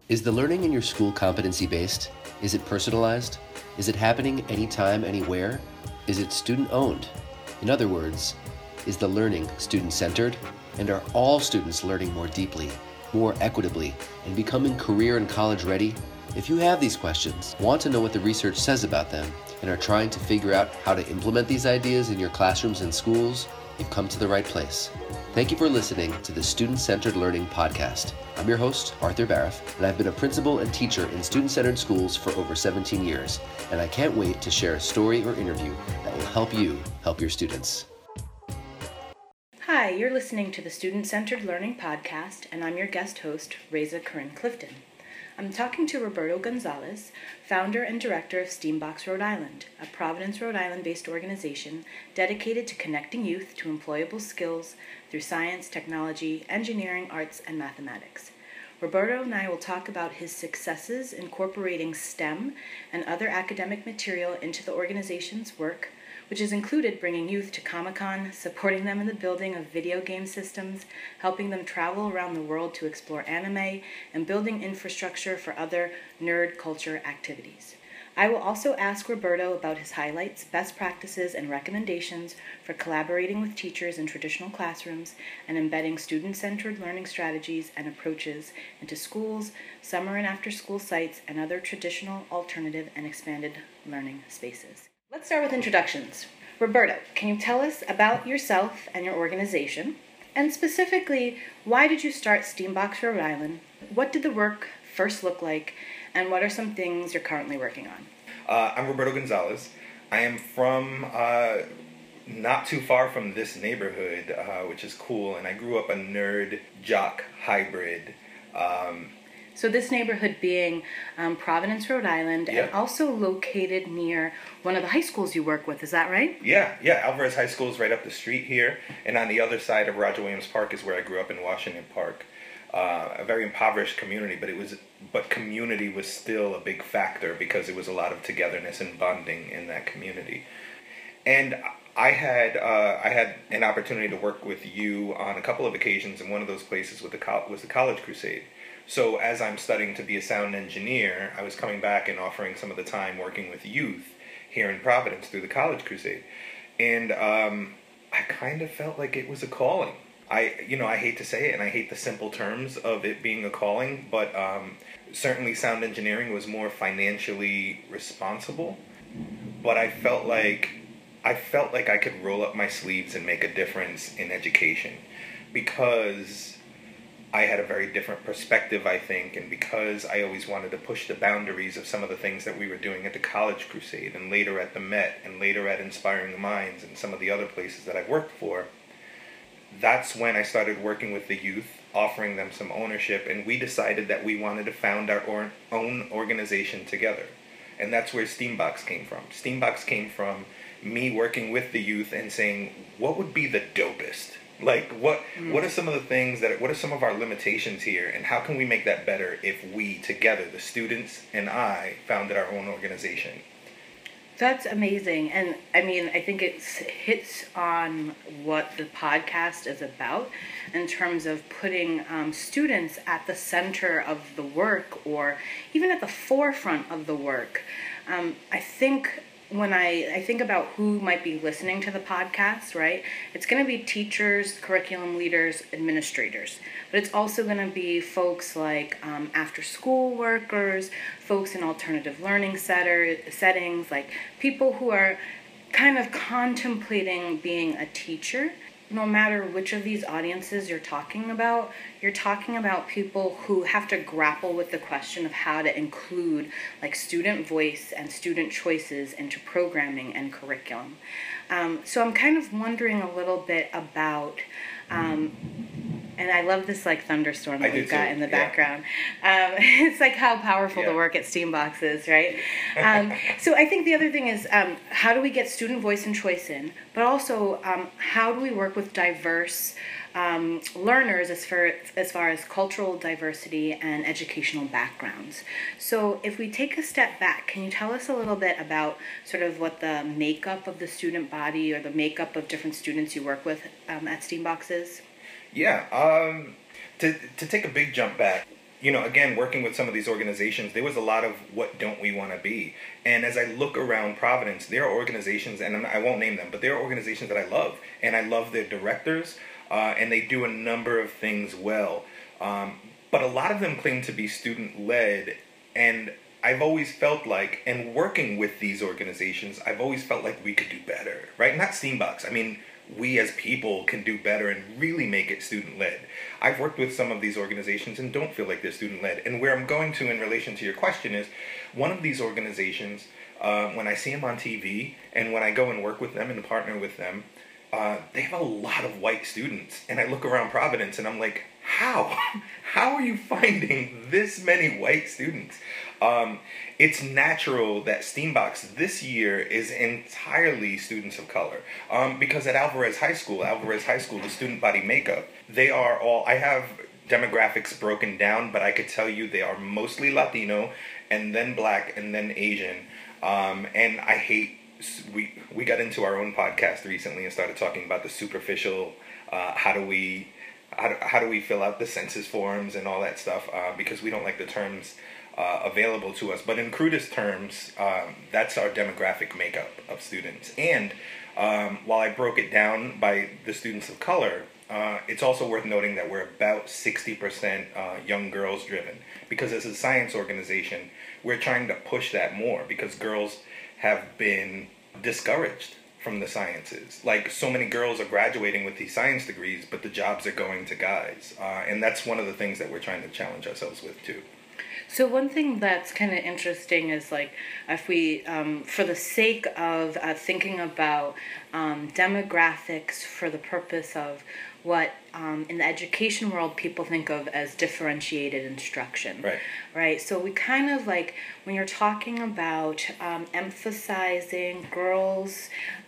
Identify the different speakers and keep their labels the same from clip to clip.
Speaker 1: Is the learning in your school competency-based? Is it personalized? Is it happening anytime, anywhere? Is it student-owned? In other words, is the learning student-centered? And are all students learning more deeply, more equitably, and becoming career and college ready? If you have these questions, want to know what the research says about them, and are trying to figure out how to implement these ideas in your classrooms and schools, you've come to the right place. Thank you for listening to the Student-Centered Learning Podcast. I'm your host, Arthur Baraff, and I've been a principal and teacher in student-centered schools for over 17 years, and I can't wait to share a story or interview that will help you help your students.
Speaker 2: Hi, you're listening to the Student-Centered Learning Podcast, and I'm your guest host, Reza Corinne Clifton. I'm talking to Roberto Gonzalez, founder and director of Steambox Rhode Island, a Providence, Rhode Island-based organization dedicated to connecting youth to employable skills through science, technology, engineering, arts, and mathematics. Roberto and I will talk about his successes incorporating STEM and other academic material into the organization's work, which has included bringing youth to Comic-Con, supporting them in the building of video game systems, helping them travel around the world to explore anime, and building infrastructure for other nerd culture activities. I will also ask Roberto about his highlights, best practices, and recommendations for collaborating with teachers in traditional classrooms and embedding student-centered learning strategies and approaches into schools, summer and after-school sites, and other traditional, alternative, and expanded learning spaces. Let's start with introductions. Roberto, can you tell us about yourself and your organization? And specifically, why did you start Steambox Rhode Island? What did the work first look like? And what are some things you're currently working on?
Speaker 3: I'm Roberto Gonzalez. I am from not too far from this neighborhood, which is cool. And I grew up a nerd-jock hybrid.
Speaker 2: So this neighborhood being Providence, Rhode Island,
Speaker 3: Yeah.
Speaker 2: and also located near one of the high schools you work with, is that right?
Speaker 3: Yeah. Alvarez High School is right up the street here. And on the other side of Roger Williams Park is where I grew up in Washington Park. A very impoverished community, but community was still a big factor because it was a lot of togetherness and bonding in that community. And I had an opportunity to work with you on a couple of occasions, and one of those places was the College Crusade. So as I'm studying to be a sound engineer, I was coming back and offering some of the time working with youth here in Providence through the College Crusade. And I kind of felt like it was a calling. I hate to say it, and I hate the simple terms of it being a calling, but certainly sound engineering was more financially responsible. But I felt like I could roll up my sleeves and make a difference in education because I had a very different perspective, I think, and because I always wanted to push the boundaries of some of the things that we were doing at the College Crusade and later at the Met and later at Inspiring Minds and some of the other places that I've worked for. That's when I started working with the youth, offering them some ownership, and we decided that we wanted to found our own organization together. And that's where Steambox came from. Steambox came from me working with the youth and saying, what would be the dopest? Like, what are some of the things what are some of our limitations here, and how can we make that better if we together, the students and I, founded our own organization?
Speaker 2: That's amazing. And I mean, I think it hits on what the podcast is about in terms of putting students at the center of the work or even at the forefront of the work. I think when I think about who might be listening to the podcast, right, it's going to be teachers, curriculum leaders, administrators. But it's also going to be folks like after-school workers, folks in alternative learning settings, like people who are kind of contemplating being a teacher. No matter which of these audiences you're talking about people who have to grapple with the question of how to include like student voice and student choices into programming and curriculum. So I'm kind of wondering a little bit about, and I love this like thunderstorm that we've got in the background. It's like how powerful the work at Steambox is, right? So I think the other thing is how do we get student voice and choice in, but also how do we work with diverse learners as far as cultural diversity and educational backgrounds. So if we take a step back, can you tell us a little bit about sort of what the makeup of the student body or the makeup of different students you work with at Steambox is?
Speaker 3: Yeah, to take a big jump back, again, working with some of these organizations, there was a lot of what don't we want to be. And as I look around Providence, there are organizations, and I won't name them, but there are organizations that I love. And I love their directors, and they do a number of things well. But a lot of them claim to be student-led, and I've always felt like, and working with these organizations, I've always felt like we could do better, right? Not Steambox. I mean, we as people can do better and really make it student-led. I've worked with some of these organizations and don't feel like they're student-led. And where I'm going to in relation to your question is, one of these organizations, when I see them on TV and when I go and work with them and partner with them, they have a lot of white students. And I look around Providence and I'm like, how? How are you finding this many white students? It's natural that Steambox this year is entirely students of color. Because at Alvarez High School, the student body makeup, they are all, I have demographics broken down, but I could tell you they are mostly Latino, and then Black, and then Asian. And I hate, we got into our own podcast recently and started talking about the superficial, how do we fill out the census forms and all that stuff, because we don't like the terms available to us. But in crudest terms, that's our demographic makeup of students. And while I broke it down by the students of color, it's also worth noting that we're about 60% young girls driven, because as a science organization, we're trying to push that more, because girls have been discouraged from the sciences. Like, so many girls are graduating with these science degrees, but the jobs are going to guys. And that's one of the things that we're trying to challenge ourselves with too.
Speaker 2: So one thing that's kind of interesting is, like, if we, for the sake of thinking about demographics for the purpose of what in the education world people think of as differentiated instruction. Right? So we kind of, like, when you're talking about emphasizing girls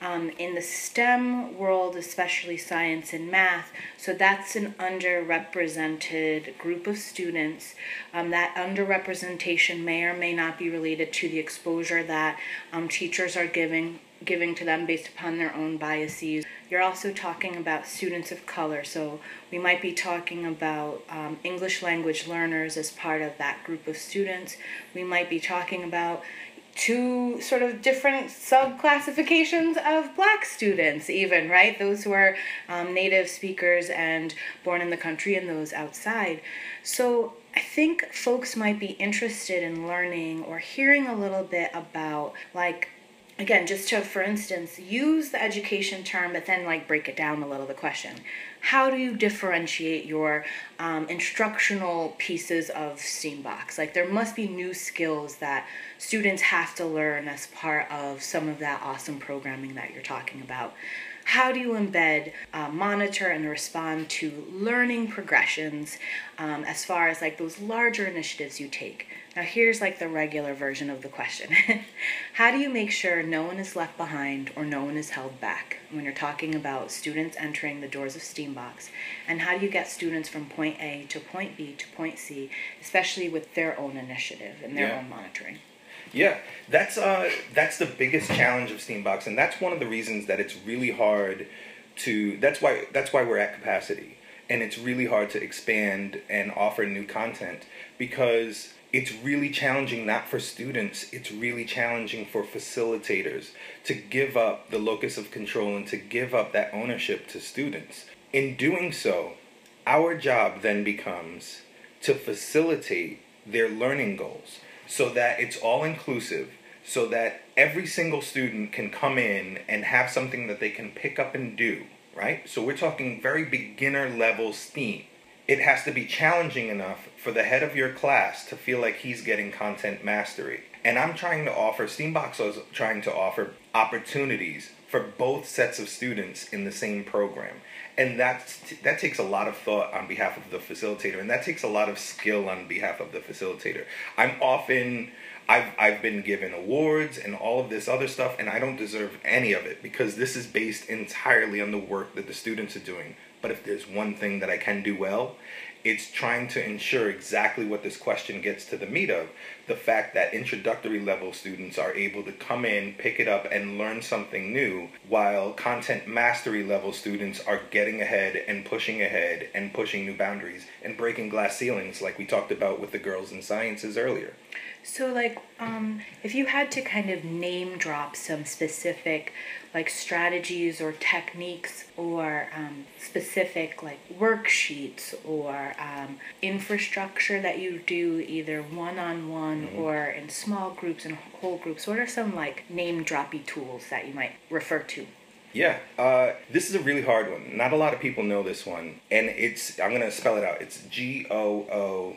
Speaker 2: in the STEM world, especially science and math, so that's an underrepresented group of students. That underrepresentation may or may not be related to the exposure that teachers are giving to them based upon their own biases. You're also talking about students of color, so we might be talking about English language learners as part of that group of students. We might be talking about two sort of different sub-classifications of Black students even, right? Those who are native speakers and born in the country, and those outside. So I think folks might be interested in learning or hearing a little bit about, like, again, just to, for instance, use the education term, but then, like, break it down a little, the question. How do you differentiate your instructional pieces of Steambox? Like, there must be new skills that students have to learn as part of some of that awesome programming that you're talking about. How do you embed, monitor, and respond to learning progressions as far as, like, those larger initiatives you take? Now here's, like, the regular version of the question. How do you make sure no one is left behind or no one is held back when you're talking about students entering the doors of Steambox? And how do you get students from point A to point B to point C, especially with their own initiative and their own monitoring?
Speaker 3: Yeah, that's the biggest challenge of Steambox, and that's one of the reasons that it's really hard to. That's why we're at capacity, and it's really hard to expand and offer new content, because it's really challenging not for students. It's really challenging for facilitators to give up the locus of control and to give up that ownership to students. In doing so, our job then becomes to facilitate their learning goals, so that it's all inclusive, so that every single student can come in and have something that they can pick up and do, right? So we're talking very beginner level STEAM. It has to be challenging enough for the head of your class to feel like he's getting content mastery. And I'm trying to offer, Steambox is trying to offer opportunities for both sets of students in the same program. And that takes a lot of thought on behalf of the facilitator, and that takes a lot of skill on behalf of the facilitator. I've been given awards and all of this other stuff, and I don't deserve any of it, because this is based entirely on the work that the students are doing. But if there's one thing that I can do well, it's trying to ensure exactly what this question gets to the meat of, the fact that introductory level students are able to come in, pick it up, and learn something new, while content mastery level students are getting ahead and pushing new boundaries and breaking glass ceilings, like we talked about with the girls in sciences earlier.
Speaker 2: So, like, if you had to kind of name drop some specific, like, strategies or techniques or specific, like, worksheets or infrastructure that you do either one-on-one or in small groups and whole groups, what are some, like, name-droppy tools that you might refer to?
Speaker 3: Yeah, this is a really hard one. Not a lot of people know this one, and I'm going to spell it out. It's GOOGLE,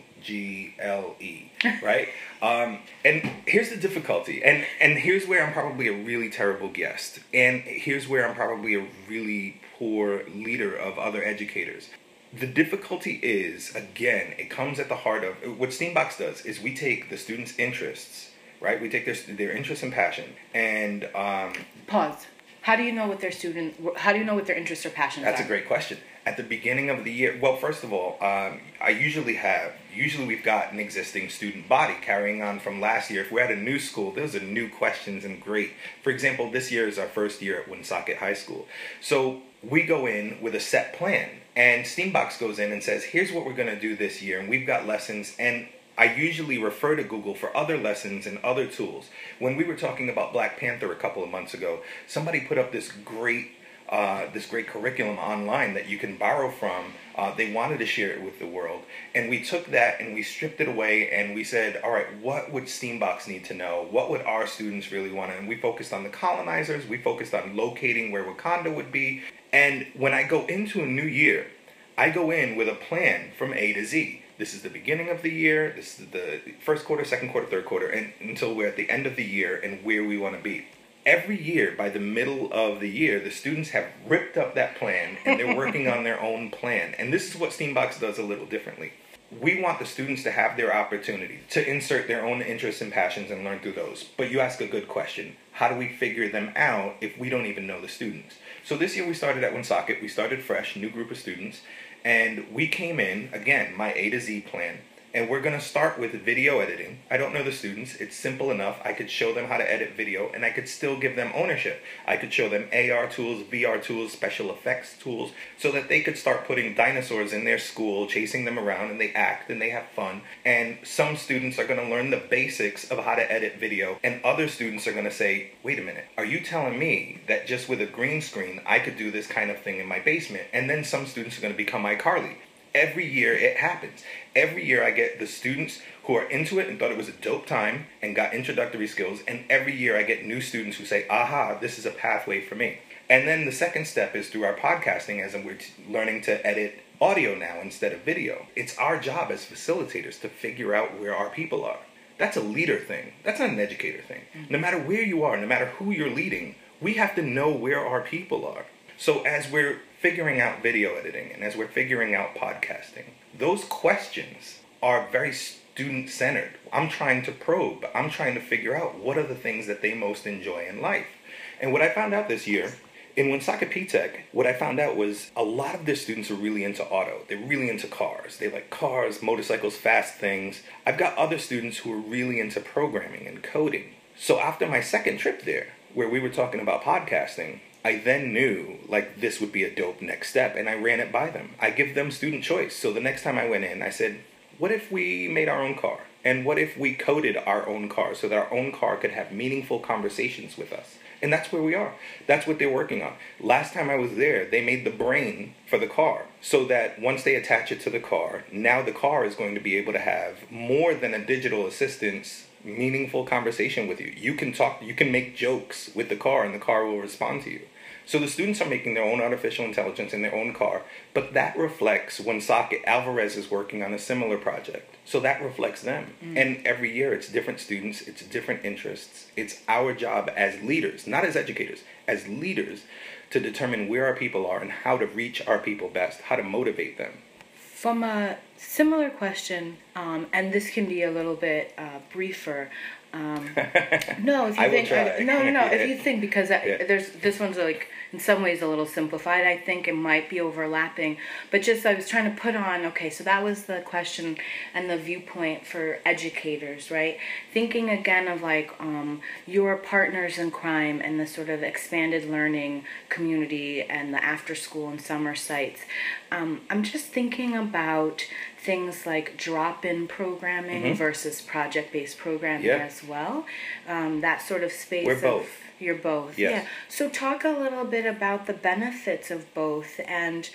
Speaker 3: right? And here's the difficulty, and here's where I'm probably a really terrible guest, and here's where I'm probably a really poor leader of other educators. The difficulty is, again, it comes at the heart of what Steambox does is we take the students' interests, right? We take their interests and passion, and
Speaker 2: Pause. How do you know what their interests or passions are?
Speaker 3: That's a great question. At the beginning of the year, well, first of all, usually we've got an existing student body carrying on from last year. If we're at a new school, those are new questions and great. For example, this year is our first year at Woonsocket High School. So we go in with a set plan, and Steambox goes in and says, here's what we're going to do this year, and we've got lessons, and I usually refer to Google for other lessons and other tools. When we were talking about Black Panther a couple of months ago, somebody put up this great curriculum online that you can borrow from. They wanted to share it with the world. And we took that and we stripped it away and we said, all right, what would Steambox need to know? What would our students really want? And we focused on the colonizers. We focused on locating where Wakanda would be. And when I go into a new year, I go in with a plan from A to Z. This is the beginning of the year, this is the first quarter, second quarter, third quarter, and until we're at the end of the year and where we want to be. Every year, by the middle of the year, the students have ripped up that plan and they're working on their own plan. And this is what Steambox does a little differently. We want the students to have their opportunity to insert their own interests and passions and learn through those. But you ask a good question. How do we figure them out if we don't even know the students? So this year we started at Woonsocket. We started fresh, new group of students. And we came in, again, my A to Z plan, and we're going to start with video editing. I don't know the students. It's simple enough. I could show them how to edit video, and I could still give them ownership. I could show them AR tools, VR tools, special effects tools, so that they could start putting dinosaurs in their school, chasing them around, and they act, and they have fun. And some students are going to learn the basics of how to edit video, and other students are going to say, wait a minute, are you telling me that just with a green screen, I could do this kind of thing in my basement? And then some students are going to become iCarly. Every year it happens. Every year I get the students who are into it and thought it was a dope time and got introductory skills. And every year I get new students who say, aha, this is a pathway for me. And then the second step is through our podcasting, as we're learning to edit audio now instead of video. It's our job as facilitators to figure out where our people are. That's a leader thing. That's not an educator thing. No matter where you are, no matter who you're leading, we have to know where our people are. So as we're figuring out video editing and as we're figuring out podcasting, those questions are very student-centered. I'm trying to probe. I'm trying to figure out what are the things that they most enjoy in life. And what I found out this year, in Woonsocket P-Tech, what I found out was a lot of their students are really into auto. They're really into cars. They like cars, motorcycles, fast things. I've got other students who are really into programming and coding. So after my second trip there, where we were talking about podcasting, I then knew, like, this would be a dope next step, and I ran it by them. I give them student choice. So the next time I went in, I said, what if we made our own car? And what if we coded our own car so that our own car could have meaningful conversations with us? And that's where we are. That's what they're working on. Last time I was there, they made the brain for the car so that once they attach it to the car, now the car is going to be able to have more than a digital assistant's meaningful conversation with you. You can talk, you can make jokes with the car, and the car will respond to you. So the students are making their own artificial intelligence in their own car, but that reflects Woonsocket. Alvarez is working on a similar project. So that reflects them. And every year it's different students, it's different interests. It's our job as leaders, not as educators, as leaders, to determine where our people are and how to reach our people best, how to motivate them.
Speaker 2: From a similar question, and this can be a little bit briefer, No, if you
Speaker 3: I will
Speaker 2: think
Speaker 3: try.
Speaker 2: no. If you think because
Speaker 3: Yeah.
Speaker 2: there's this one's like in some ways a little simplified. I think it might be overlapping, but just I was trying to put on. Okay, so that was the question and the viewpoint for educators, right? Thinking again of like your partners in crime and the sort of expanded learning community and the after school and summer sites. I'm just thinking about things like drop-in programming versus project-based programming as well. That sort of space.
Speaker 3: We're both.
Speaker 2: You're both.
Speaker 3: Yes.
Speaker 2: Yeah. So talk a little bit about the benefits of both. And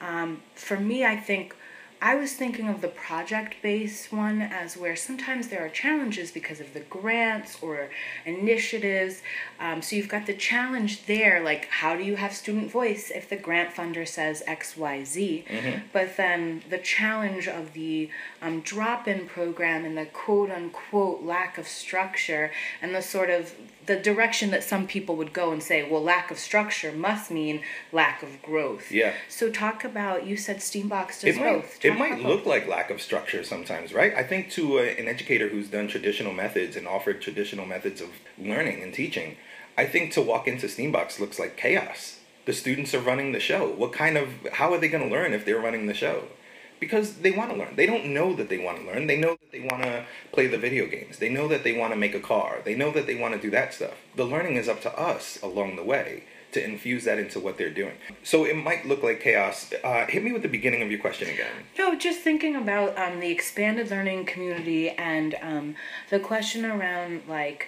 Speaker 2: for me, I think I was thinking of the project-based one as where sometimes there are challenges because of the grants or initiatives. So you've got the challenge there, like how do you have student voice if the grant funder says X, Y, Z? But then the challenge of the drop-in program and the quote-unquote lack of structure and the sort of the direction that some people would go and say, well, lack of structure must mean lack of growth.
Speaker 3: Yeah.
Speaker 2: So talk about, you said Steambox does both.
Speaker 3: It might look like lack of structure sometimes, right? I think to an educator who's done traditional methods and offered traditional methods of learning and teaching, I think to walk into Steambox looks like chaos. The students are running the show. How are they going to learn if they're running the show? Because they want to learn. They don't know that they want to learn. They know that they want to play the video games. They know that they want to make a car. They know that they want to do that stuff. The learning is up to us along the way to infuse that into what they're doing. So it might look like chaos. Hit me with the beginning of your question again.
Speaker 2: No, just thinking about the expanded learning community and the question around like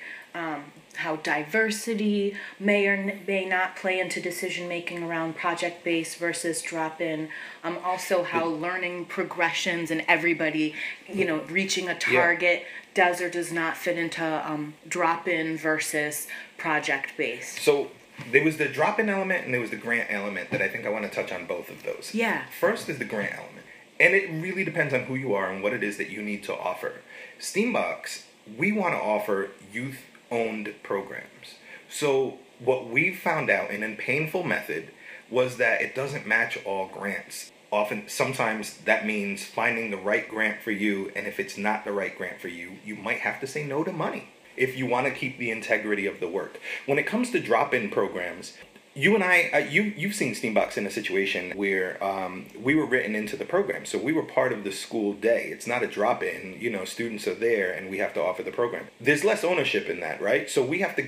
Speaker 2: how diversity may or may not play into decision making around project-based versus drop-in. Also how learning progressions and everybody, reaching a target does or does not fit into drop-in versus project-based.
Speaker 3: So there was the drop-in element and there was the grant element that I think I want to touch on both of those.
Speaker 2: Yeah.
Speaker 3: First is the grant element. And it really depends on who you are and what it is that you need to offer. Steambox, we want to offer youth-owned programs. So what we found out in a painful method was that it doesn't match all grants. Sometimes that means finding the right grant for you, and if it's not the right grant for you, you might have to say no to money if you want to keep the integrity of the work. When it comes to drop-in programs, you and I, you've seen Steambox in a situation where we were written into the program. So we were part of the school day. It's not a drop-in, students are there and we have to offer the program. There's less ownership in that, right? So we have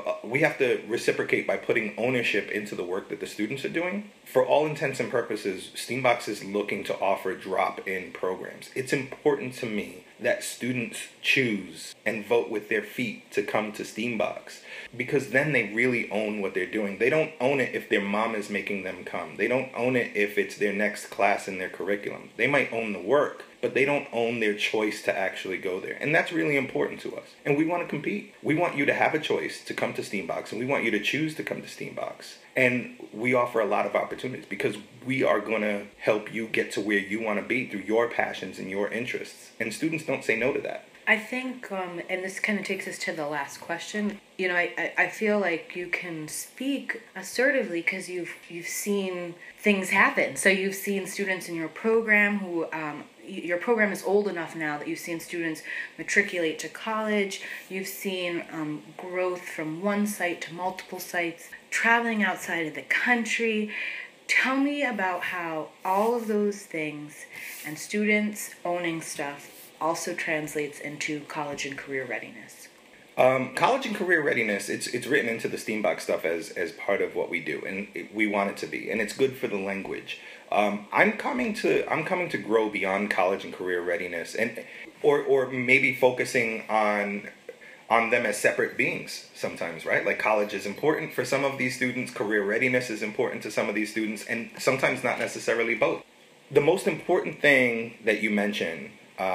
Speaker 3: to reciprocate by putting ownership into the work that the students are doing. For all intents and purposes, Steambox is looking to offer drop-in programs. It's important to me that students choose and vote with their feet to come to Steambox, because then they really own what they're doing. They don't own it if their mom is making them come. They don't own it if it's their next class in their curriculum. They might own the work, but they don't own their choice to actually go there. And that's really important to us. And we want to compete. We want you to have a choice to come to Steambox, and we want you to choose to come to Steambox. And we offer a lot of opportunities because we are going to help you get to where you want to be through your passions and your interests. And students don't say no to that.
Speaker 2: I think, and this kind of takes us to the last question. I feel like you can speak assertively because you've seen things happen. So you've seen students in your program who, your program is old enough now that you've seen students matriculate to college. You've seen growth from one site to multiple sites, traveling outside of the country. Tell me about how all of those things and students owning stuff also translates into college and career readiness.
Speaker 3: College and career readiness, it's written into the Steambox stuff as part of what we do, and we want it to be, and it's good for the language. I'm coming to grow beyond college and career readiness, and or maybe focusing on them as separate beings sometimes, right? Like college is important for some of these students, career readiness is important to some of these students, and sometimes not necessarily both. The most important thing that you mentioned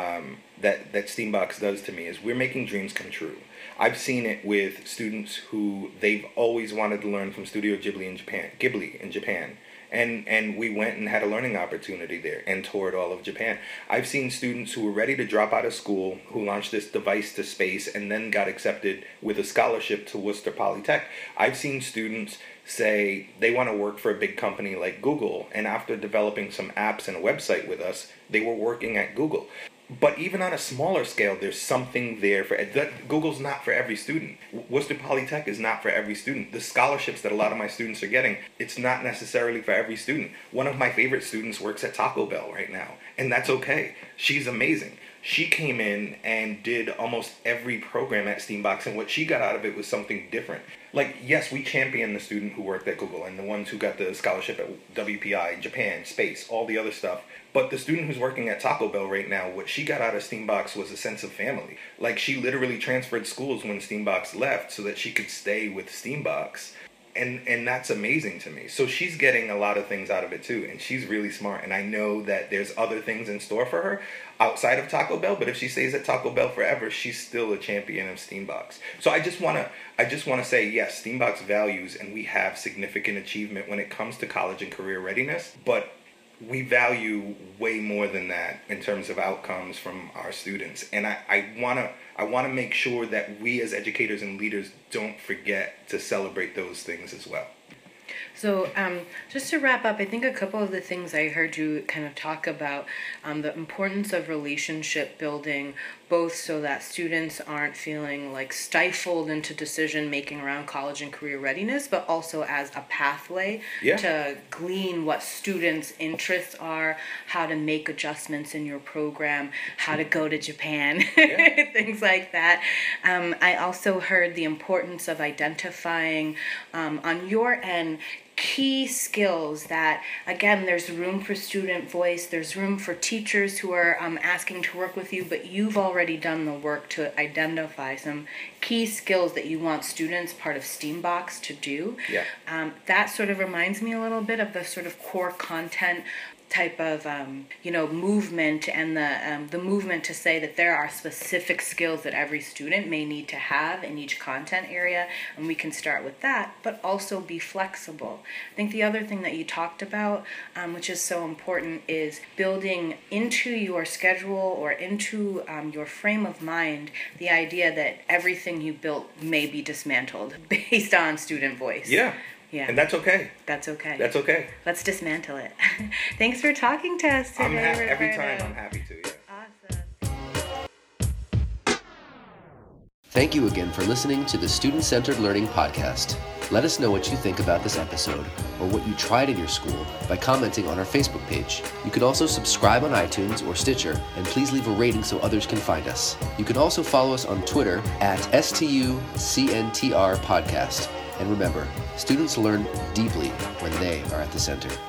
Speaker 3: that Steambox does to me is we're making dreams come true. I've seen it with students who they've always wanted to learn from Studio Ghibli in Japan. And we went and had a learning opportunity there and toured all of Japan. I've seen students who were ready to drop out of school who launched this device to space and then got accepted with a scholarship to Worcester Polytech. I've seen students say they want to work for a big company like Google, and after developing some apps and a website with us, they were working at Google. But even on a smaller scale, there's something there for Google's not for every student. Worcester Polytech is not for every student. The scholarships that a lot of my students are getting, it's not necessarily for every student. One of my favorite students works at Taco Bell right now, and that's okay. She's amazing. She came in and did almost every program at Steambox, and what she got out of it was something different. Like, yes, we champion the student who worked at Google and the ones who got the scholarship at WPI, Japan, space, all the other stuff. But the student who's working at Taco Bell right now, what she got out of Steambox was a sense of family. Like, she literally transferred schools when Steambox left so that she could stay with Steambox. And that's amazing to me. So she's getting a lot of things out of it too, and she's really smart. And I know that there's other things in store for her outside of Taco Bell. But if she stays at Taco Bell forever, she's still a champion of Steambox. So I just wanna say yes, Steambox values, and we have significant achievement when it comes to college and career readiness. But we value way more than that in terms of outcomes from our students. And I want to make sure that we as educators and leaders don't forget to celebrate those things as well.
Speaker 2: So just to wrap up, I think a couple of the things I heard you kind of talk about, the importance of relationship building, both so that students aren't feeling like stifled into decision making around college and career readiness, but also as a pathway to glean what students' interests are, how to make adjustments in your program, how to go to Japan, things like that. I also heard the importance of identifying on your end key skills that, again, there's room for student voice, there's room for teachers who are asking to work with you, but you've already done the work to identify some key skills that you want students, part of Steambox, to do. That sort of reminds me a little bit of the sort of core content type of movement, and the movement to say that there are specific skills that every student may need to have in each content area, and we can start with that, but also be flexible. I think the other thing that you talked about, which is so important, is building into your schedule or into your frame of mind the idea that everything you built may be dismantled based on student voice. Yeah.
Speaker 3: And that's okay.
Speaker 2: That's okay.
Speaker 3: That's okay.
Speaker 2: Let's dismantle it. Thanks for talking to us today,
Speaker 3: every time I'm happy to,
Speaker 2: Awesome.
Speaker 1: Thank you again for listening to the Student-Centered Learning Podcast. Let us know what you think about this episode or what you tried in your school by commenting on our Facebook page. You can also subscribe on iTunes or Stitcher, and please leave a rating so others can find us. You can also follow us on Twitter at STUCNTR Podcast. And remember, students learn deeply when they are at the center.